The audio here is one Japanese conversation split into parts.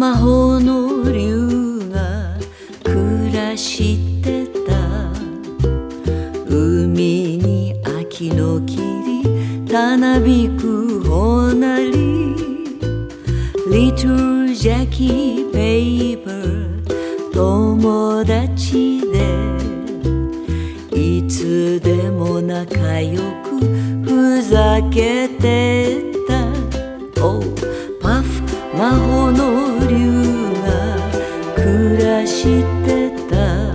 魔法の竜が暮らしてた海に秋の霧たなびくほなり Little Jackie Paper 友達でいつでも仲良くふざけてた Oh パフ魔法の竜が暮らしてた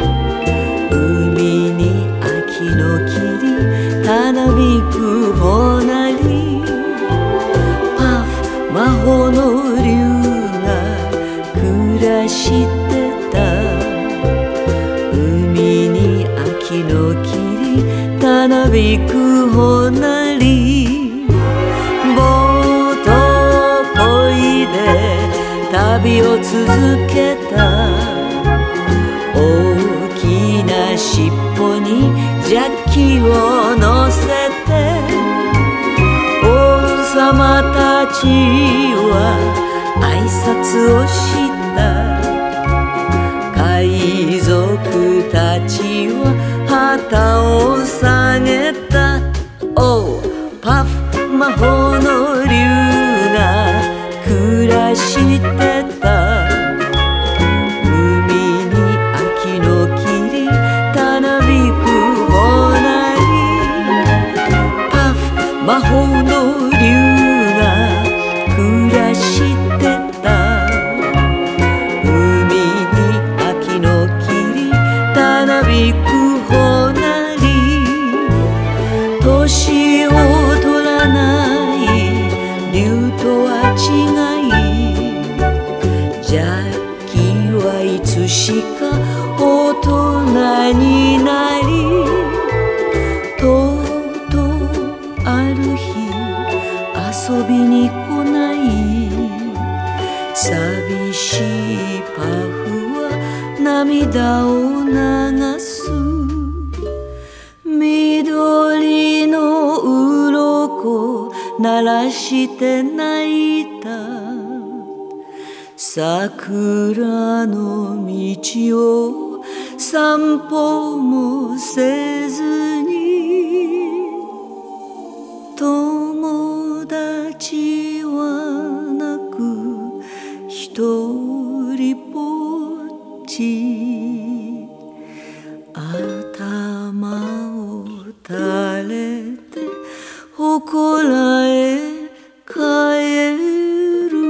海に秋の霧たなびくほなりパフ魔法の竜が暮らしてた海に秋の霧たなびくほなりボートこいで旅を続けた大きな尻尾にジャッキを乗せて王様たちは挨拶をした海賊たちは旗を下げた Oh パフ魔法の竜が暮らしてた海に秋の霧たなびくほなりパフ魔法の竜が暮らしてた海に秋の霧たなびくほなり年を取らない竜とは違いジャッキーはいつしか大人になりとうとうある日遊びに来ない寂しいパフは涙を流す緑の鱗鳴らして泣いた桜の道を散歩もせずに友達はなく一人ぼっち頭を垂れて祠へ帰る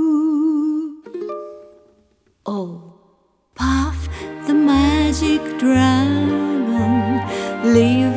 Oh Puff the magic dragon live